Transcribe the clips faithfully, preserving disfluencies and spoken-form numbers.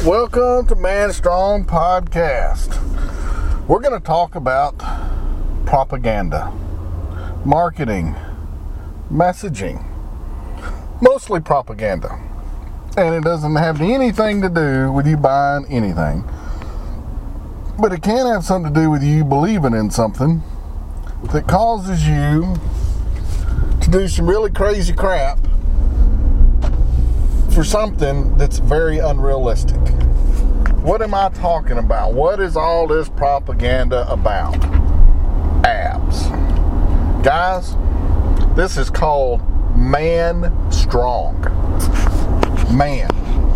Welcome to Man Strong Podcast. We're going to talk about propaganda, marketing, messaging, mostly propaganda. And it doesn't have anything to do with you buying anything. But it can have something to do with you believing in something that causes you to do some really crazy crap for something that's very unrealistic. What am I talking about? What is all this propaganda about? Abs. Guys, this is called Man Strong. Man.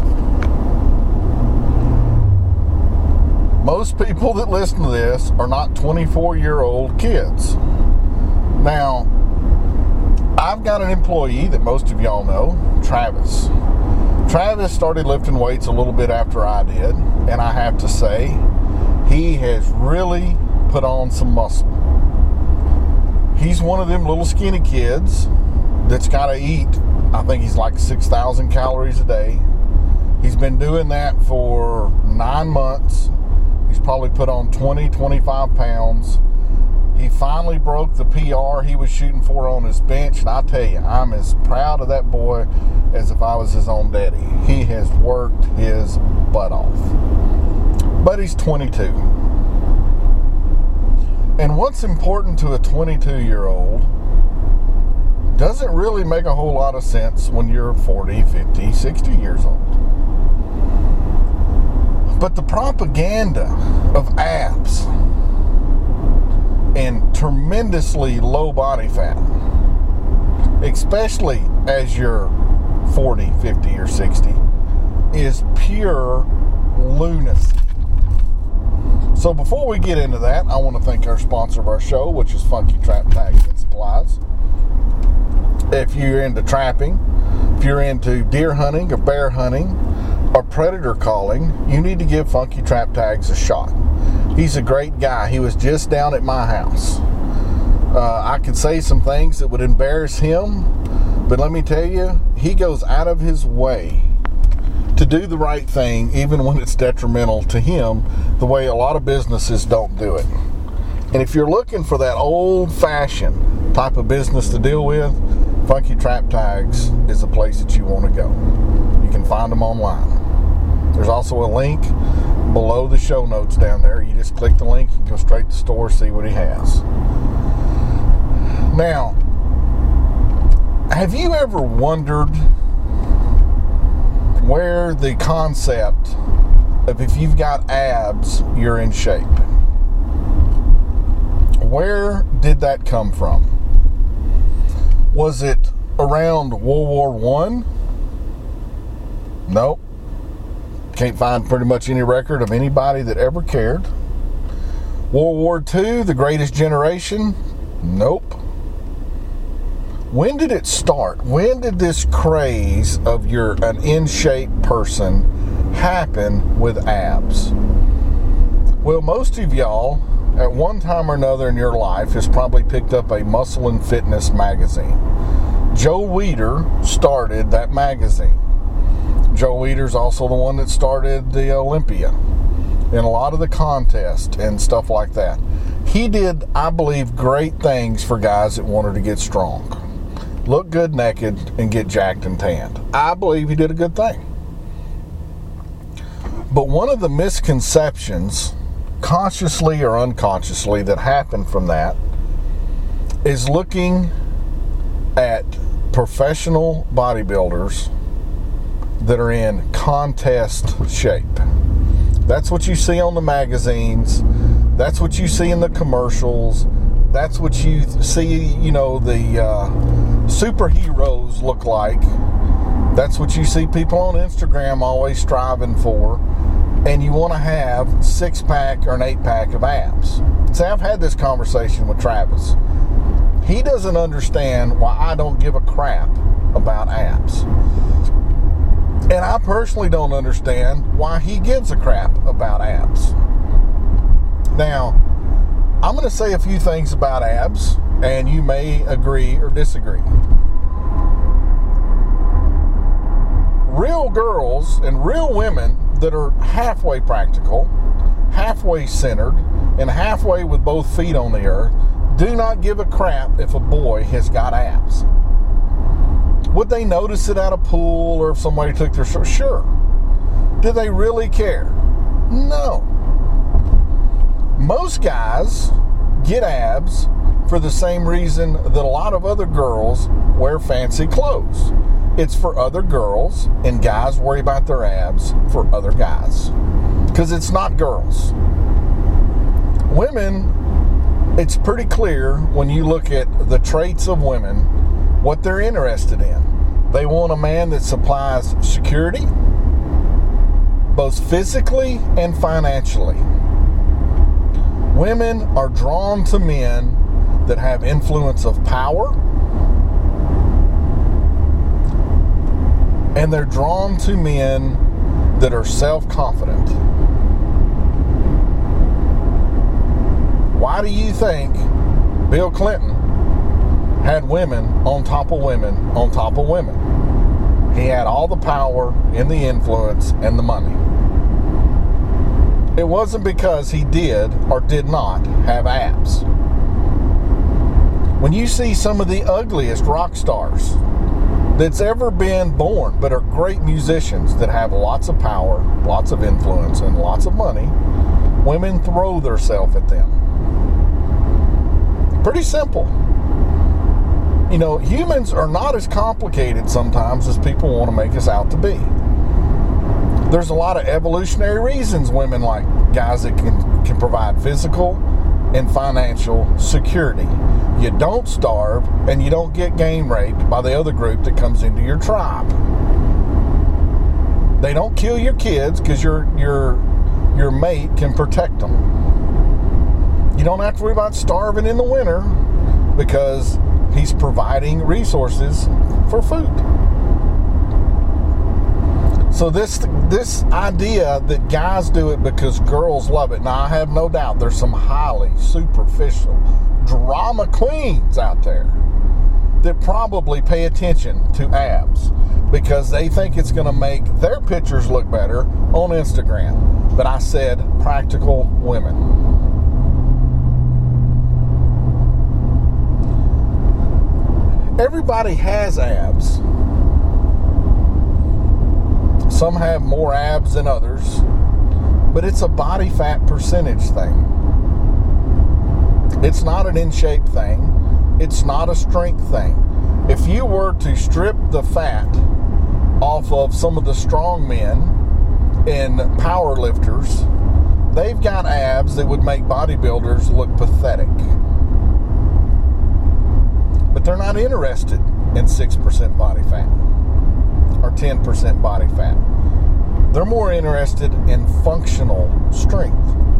Most people that listen to this are not twenty-four-year-old kids. Now, I've got an employee that most of y'all know, Travis. Travis started lifting weights a little bit after I did, and I have to say, he has really put on some muscle. He's one of them little skinny kids that's got to eat, I think he's like six thousand calories a day. He's been doing that for nine months. He's probably put on twenty, twenty-five pounds. He finally broke the P R he was shooting for on his bench, and I tell you, I'm as proud of that boy as if I was his own daddy. He has worked his butt off. But he's twenty-two. And what's important to a twenty-two-year-old doesn't really make a whole lot of sense when you're forty, fifty, sixty years old. But the propaganda of abs and tremendously low body fat, especially as you're forty, fifty, or sixty, is pure lunacy. So before we get into that, I want to thank our sponsor of our show, which is Funky Trap Tags and Supplies. If you're into trapping, if you're into deer hunting or bear hunting or predator calling, you need to give Funky Trap Tags a shot. He's a great guy. He was just down at my house. Uh, I could say some things that would embarrass him, but let me tell you, he goes out of his way to do the right thing, even when it's detrimental to him, the way a lot of businesses don't do it. And if you're looking for that old-fashioned type of business to deal with, Funky Trap Tags is the place that you want to go. You can find them online. There's also a link below the show notes down there. You just click the link and go straight to the store, see what he has. Now, have you ever wondered where the concept of if you've got abs, you're in shape? Where did that come from? Was it around World War One? Nope. Can't find pretty much any record of anybody that ever cared. World War Two, the greatest generation? Nope. When did it start? When did this craze of you're an in-shape person happen with abs? Well, most of y'all, at one time or another in your life, has probably picked up a Muscle and Fitness magazine. Joe Weider started that magazine. Joe Weider's also the one that started the Olympia and a lot of the contests and stuff like that. He did, I believe, great things for guys that wanted to get strong, look good naked, and get jacked and tanned. I believe he did a good thing. But one of the misconceptions, consciously or unconsciously, that happened from that is looking at professional bodybuilders that are in contest shape. That's what you see on the magazines. That's what you see in the commercials. That's what you see, you know, the uh, superheroes look like. That's what you see people on Instagram always striving for. And you want to have six-pack or an eight-pack of abs. See, I've had this conversation with Travis. He doesn't understand why I don't give a crap about abs. And I personally don't understand why he gives a crap about abs. Now, I'm going to say a few things about abs, and you may agree or disagree. Real girls and real women that are halfway practical, halfway centered, and halfway with both feet on the earth do not give a crap if a boy has got abs. Would they notice it at a pool or if somebody took their shirt? Sure. Do they really care? No. Most guys get abs for the same reason that a lot of other girls wear fancy clothes. It's for other girls, and guys worry about their abs for other guys. Because it's not girls. Women, it's pretty clear when you look at the traits of women, what they're interested in. They want a man that supplies security, both physically and financially. Women are drawn to men that have influence of power, and they're drawn to men that are self-confident. Why do you think Bill Clinton had women on top of women on top of women? He had all the power and the influence and the money. It wasn't because he did or did not have abs. When you see some of the ugliest rock stars that's ever been born, but are great musicians that have lots of power, lots of influence, and lots of money, women throw themselves at them. Pretty simple. You know, humans are not as complicated sometimes as people want to make us out to be. There's a lot of evolutionary reasons women like guys that can, can provide physical and financial security. You don't starve and you don't get gang raped by the other group that comes into your tribe. They don't kill your kids because your your your mate can protect them. You don't have to worry about starving in the winter because he's providing resources for food. So this this idea that guys do it because girls love it. Now, I have no doubt there's some highly superficial drama queens out there that probably pay attention to abs because they think it's going to make their pictures look better on Instagram. But I said practical women. Everybody has abs. Some have more abs than others, but it's a body fat percentage thing. It's not an in-shape thing. It's not a strength thing. If you were to strip the fat off of some of the strong men and power lifters, they've got abs that would make bodybuilders look pathetic. But they're not interested in six percent body fat or ten percent body fat. They're more interested in functional strength.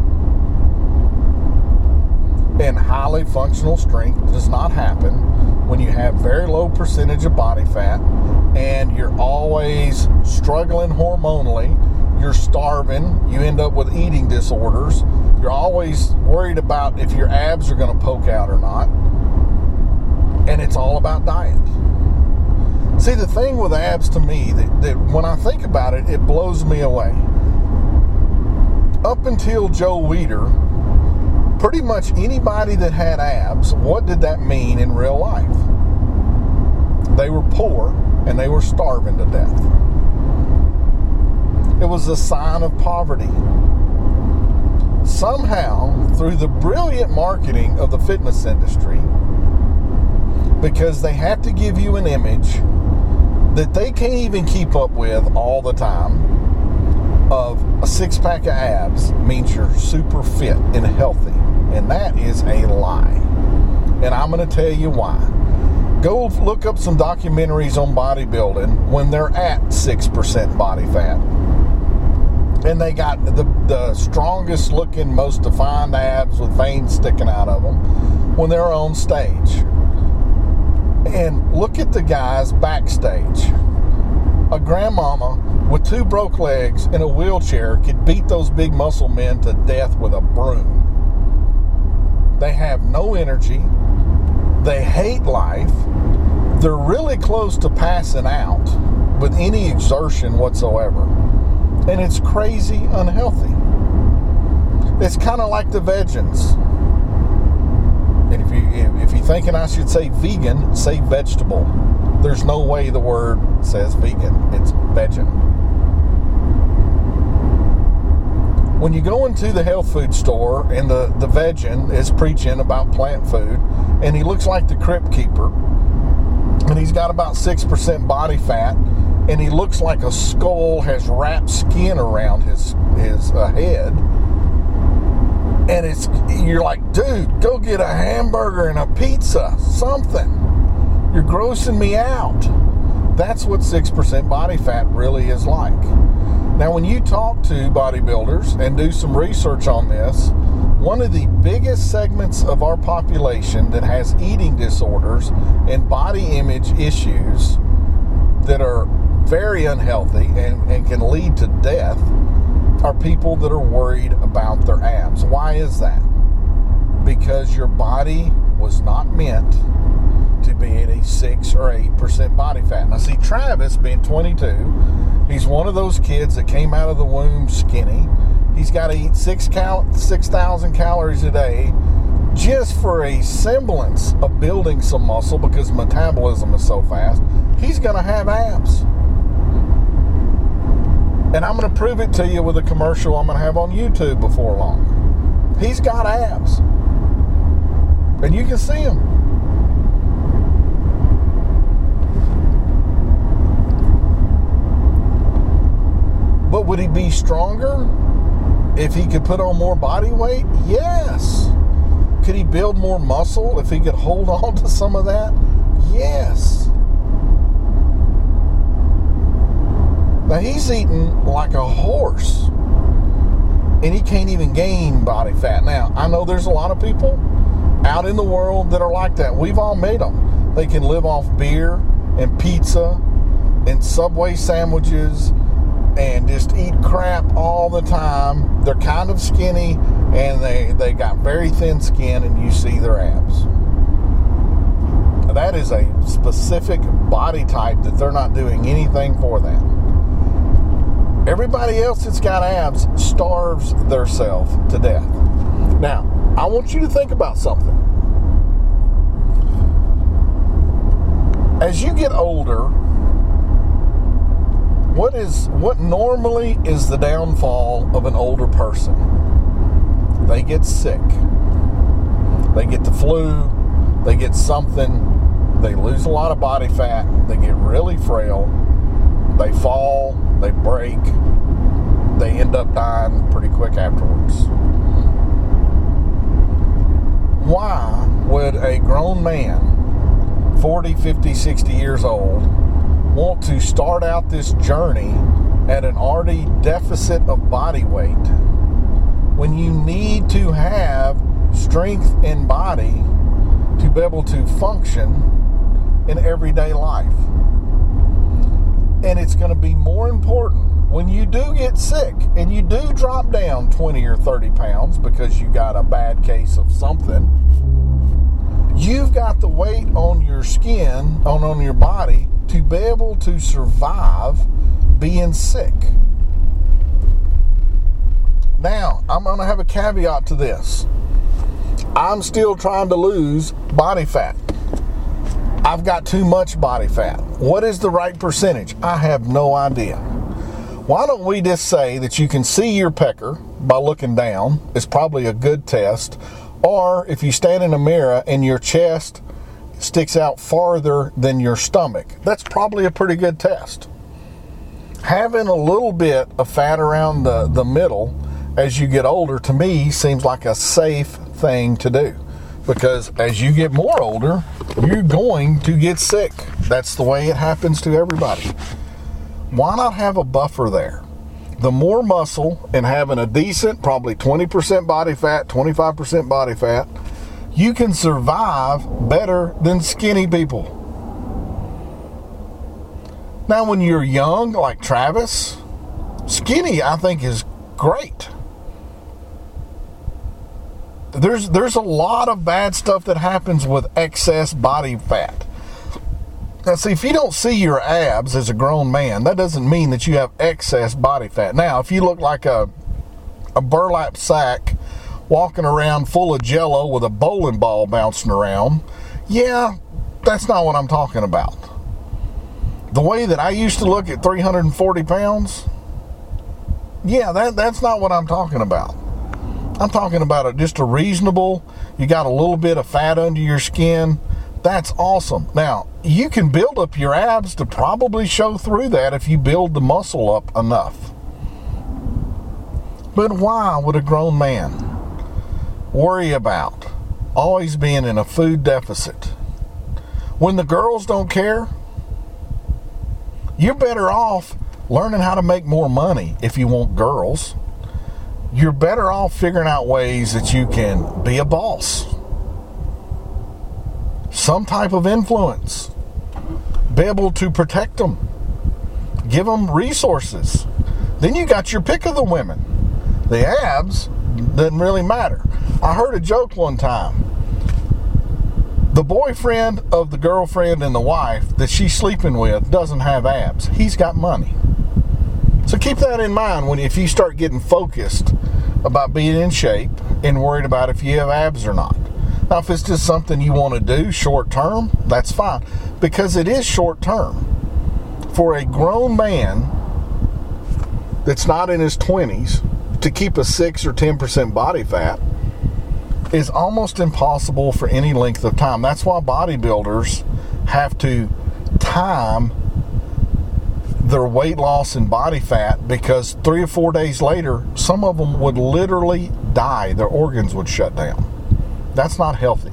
And highly functional strength does not happen when you have very low percentage of body fat and you're always struggling hormonally, you're starving, you end up with eating disorders, you're always worried about if your abs are going to poke out or not, and it's all about diet. See, the thing with abs to me, that, that when I think about it, it blows me away. Up until Joe Weider, pretty much anybody that had abs, what did that mean in real life? They were poor and they were starving to death. It was a sign of poverty. Somehow, through the brilliant marketing of the fitness industry, because they have to give you an image that they can't even keep up with all the time, of a six-pack of abs means you're super fit and healthy. And that is a lie. And I'm going to tell you why. Go look up some documentaries on bodybuilding when they're at six percent body fat. And they got the, the strongest looking, most defined abs with veins sticking out of them when they're on stage. And look at the guys backstage. A grandmama with two broke legs in a wheelchair could beat those big muscle men to death with a broom. They have no energy. They hate life. They're really close to passing out with any exertion whatsoever. And it's crazy unhealthy. It's kind of like the vegans. And if you if you're thinking I should say vegan, say vegetable. There's no way the word says vegan. It's vegan. When you go into the health food store and the, the vegan is preaching about plant food, and he looks like the crypt keeper, and he's got about six percent body fat, and he looks like a skull has wrapped skin around his, his uh, head, and it's you're like, dude, go get a hamburger and a pizza, something. You're grossing me out. That's what six percent body fat really is like. Now, when you talk to bodybuilders and do some research on this, one of the biggest segments of our population that has eating disorders and body image issues that are very unhealthy and, and can lead to death are people that are worried about their abs. Why is that? Because your body was not meant to be at a six or eight percent body fat. Now see, Travis, being twenty-two, he's one of those kids that came out of the womb skinny. He's got to eat six cal- six thousand calories a day just for a semblance of building some muscle because metabolism is so fast. He's going to have abs. And I'm going to prove it to you with a commercial I'm going to have on YouTube before long. He's got abs. And you can see them. But would he be stronger if he could put on more body weight? Yes. Could he build more muscle if he could hold on to some of that? Yes. Now he's eating like a horse, and he can't even gain body fat. Now, I know there's a lot of people out in the world that are like that. We've all made them. They can live off beer and pizza and Subway sandwiches and just eat crap all the time. They're kind of skinny, and they, they got very thin skin, and you see their abs. That is a specific body type that they're not doing anything for that. Everybody else that's got abs starves theirself to death. Now, I want you to think about something. As you get older, what is what normally is the downfall of an older person? They get sick. They get the flu. They get something. They lose a lot of body fat. They get really frail. They fall. They break. They end up dying pretty quick afterwards. Why would a grown man, forty, fifty, sixty years old, want to start out this journey at an already deficit of body weight when you need to have strength in body to be able to function in everyday life? And it's going to be more important when you do get sick and you do drop down twenty or thirty pounds because you got a bad case of something. You've got the weight on your skin, on, on your body, to be able to survive being sick. Now, I'm going to have a caveat to this. I'm still trying to lose body fat. I've got too much body fat. What is the right percentage? I have no idea. Why don't we just say that you can see your pecker by looking down? It's probably a good test. Or if you stand in a mirror and your chest sticks out farther than your stomach, that's probably a pretty good test. Having a little bit of fat around the, the middle as you get older, to me, seems like a safe thing to do. Because as you get more older, you're going to get sick. That's the way it happens to everybody. Why not have a buffer there? The more muscle and having a decent, probably twenty percent body fat, twenty-five percent body fat, you can survive better than skinny people. Now, when you're young, like Travis, skinny, I think, is great. There's there's a lot of bad stuff that happens with excess body fat. Now, see, if you don't see your abs as a grown man, that doesn't mean that you have excess body fat. Now, if you look like a a burlap sack walking around full of jello with a bowling ball bouncing around, yeah, that's not what I'm talking about. The way that I used to look at three hundred forty pounds, yeah, that that's not what I'm talking about. I'm talking about a, just a reasonable, you got a little bit of fat under your skin. That's awesome. Now, you can build up your abs to probably show through that if you build the muscle up enough. But why would a grown man worry about always being in a food deficit when the girls don't care? You're better off learning how to make more money if you want girls. You're better off figuring out ways that you can be a boss. Some type of influence. Be able to protect them. Give them resources. Then you got your pick of the women. The abs doesn't really matter. I heard a joke one time. The boyfriend of the girlfriend and the wife that she's sleeping with doesn't have abs. He's got money. So keep that in mind when if you start getting focused about being in shape and worried about if you have abs or not. Now, if it's just something you want to do short term, that's fine. Because it is short term. For a grown man that's not in his twenties to keep a six or ten percent body fat is almost impossible for any length of time. That's why bodybuilders have to time their weight loss and body fat, because three or four days later, some of them would literally die. Their organs would shut down. That's not healthy.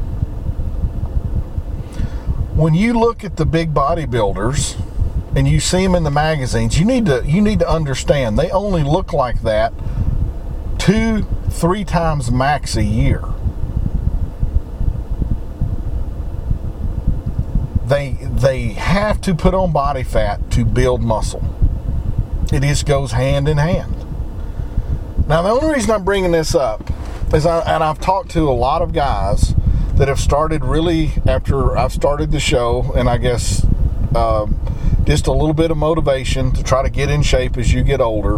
When you look at the big bodybuilders and you see them in the magazines, you need to you need to understand they only look like that two, three times max a year. They they have to put on body fat to build muscle. It just goes hand in hand. Now, the only reason I'm bringing this up is, I, and I've talked to a lot of guys that have started really after I've started the show, and I guess uh, just a little bit of motivation to try to get in shape as you get older.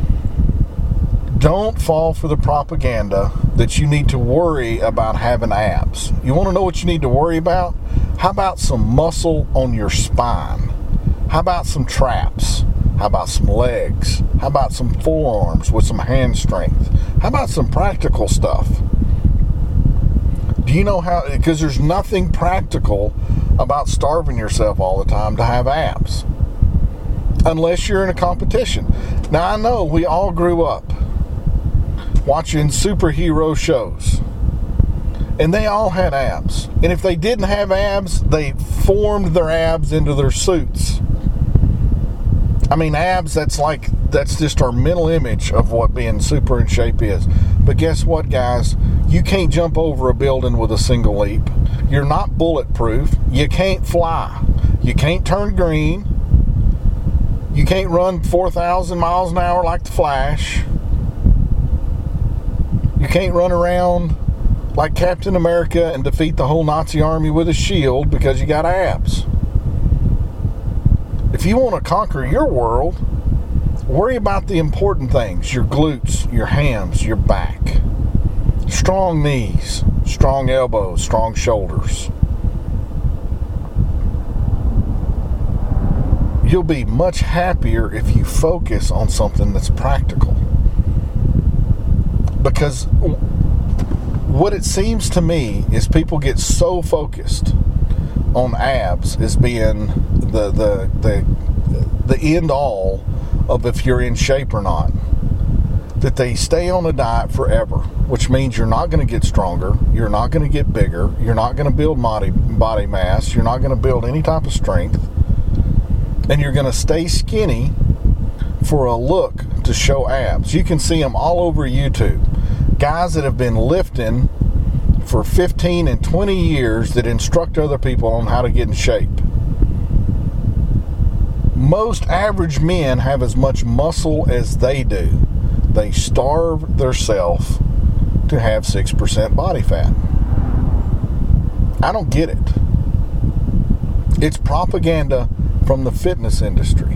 Don't fall for the propaganda that you need to worry about having abs. You want to know what you need to worry about? How about some muscle on your spine? How about some traps? How about some legs? How about some forearms with some hand strength? How about some practical stuff? Do you know how? Because there's nothing practical about starving yourself all the time to have abs. Unless you're in a competition. Now, I know we all grew up watching superhero shows, and they all had abs. And if they didn't have abs, they formed their abs into their suits. I mean, abs, that's like, that's just our mental image of what being super in shape is. But guess what, guys? You can't jump over a building with a single leap. You're not bulletproof. You can't fly. You can't turn green. You can't run four thousand miles an hour like the Flash. You can't run around like Captain America and defeat the whole Nazi army with a shield because you got abs. If you want to conquer your world, worry about the important things. Your glutes, your hams, your back. Strong knees, strong elbows, strong shoulders. You'll be much happier if you focus on something that's practical. Because what it seems to me is people get so focused on abs as being the the the the end all of if you're in shape or not, that they stay on a diet forever, which means you're not going to get stronger, you're not going to get bigger, you're not going to build body body mass, you're not going to build any type of strength, and you're going to stay skinny for a look to show abs. You can see them all over YouTube. Guys that have been lifting for fifteen and twenty years that instruct other people on how to get in shape. Most average men have as much muscle as they do. They starve themselves to have six percent body fat. I don't get it. It's propaganda from the fitness industry.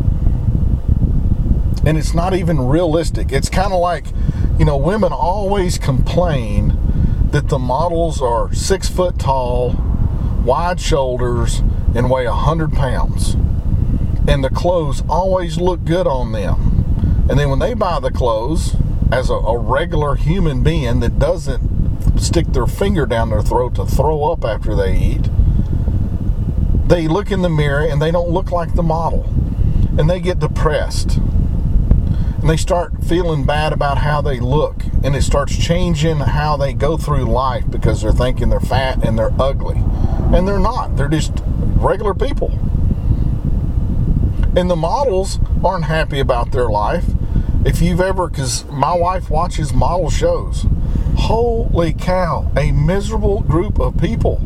And it's not even realistic. It's kind of like, you know, women always complain that the models are six foot tall, wide shoulders, and weigh one hundred pounds. And the clothes always look good on them. And then when they buy the clothes, as a, a regular human being that doesn't stick their finger down their throat to throw up after they eat, they look in the mirror and they don't look like the model. And they get depressed. And they start feeling bad about how they look. And it starts changing how they go through life because they're thinking they're fat and they're ugly. And they're not. They're just regular people. And the models aren't happy about their life. If you've ever, because my wife watches model shows. Holy cow, a miserable group of people.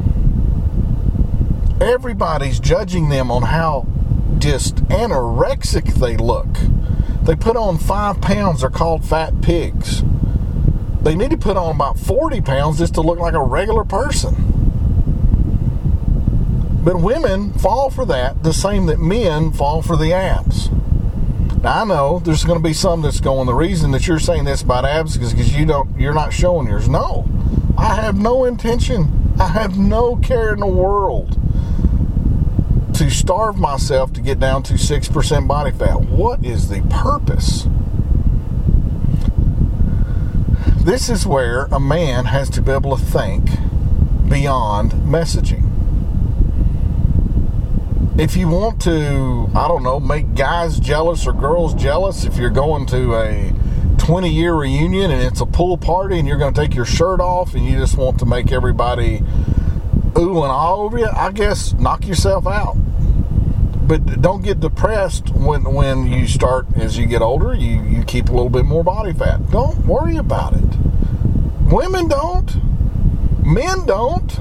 Everybody's judging them on how just anorexic they look. They put on five pounds, they're called fat pigs. They need to put on about forty pounds just to look like a regular person. But women fall for that the same that men fall for the abs. Now I know there's going to be some that's going, the reason that you're saying this about abs is because you don't, you're not showing yours. No, I have no intention, I have no care in the world to starve myself to get down to six percent body fat. What is the purpose? This is where a man has to be able to think beyond messaging. If you want to, I don't know, make guys jealous or girls jealous, if you're going to a twenty-year reunion and it's a pool party and you're going to take your shirt off and you just want to make everybody ooh and ah over you, I guess knock yourself out. But don't get depressed when when you start, as you get older, you, you keep a little bit more body fat. Don't worry about it. Women don't. Men don't.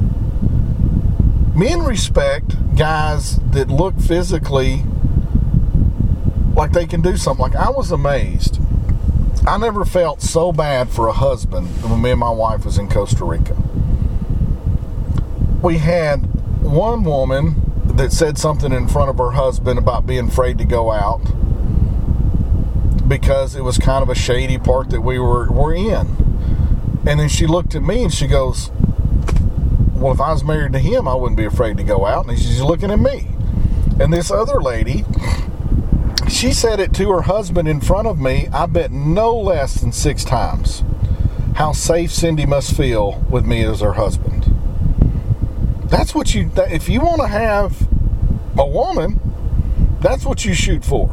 Men respect guys that look physically like they can do something. Like, I was amazed. I never felt so bad for a husband when me and my wife was in Costa Rica. We had one woman that said something in front of her husband about being afraid to go out because it was kind of a shady part that we were, were in. And then she looked at me and she goes, well, if I was married to him, I wouldn't be afraid to go out. And she's looking at me. And this other lady, she said it to her husband in front of me, I bet no less than six times, how safe Cindy must feel with me as her husband. That's what you, if you want to have a woman, that's what you shoot for.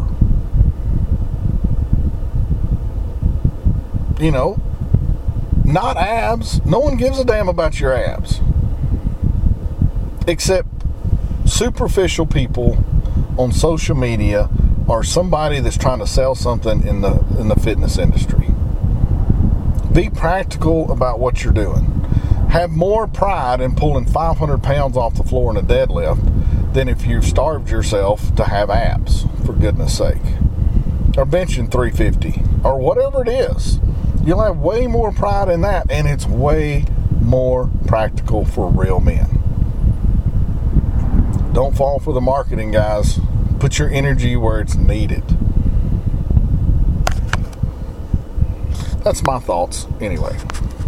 You know, not abs. No one gives a damn about your abs. Except superficial people on social media or somebody that's trying to sell something in the in the fitness industry. Be practical about what you're doing. Have more pride in pulling five hundred pounds off the floor in a deadlift than if you've starved yourself to have abs, for goodness sake. Or benching three fifty or whatever it is. You'll have way more pride in that, and it's way more practical for real men. Don't fall for the marketing, guys. Put your energy where it's needed. That's my thoughts anyway.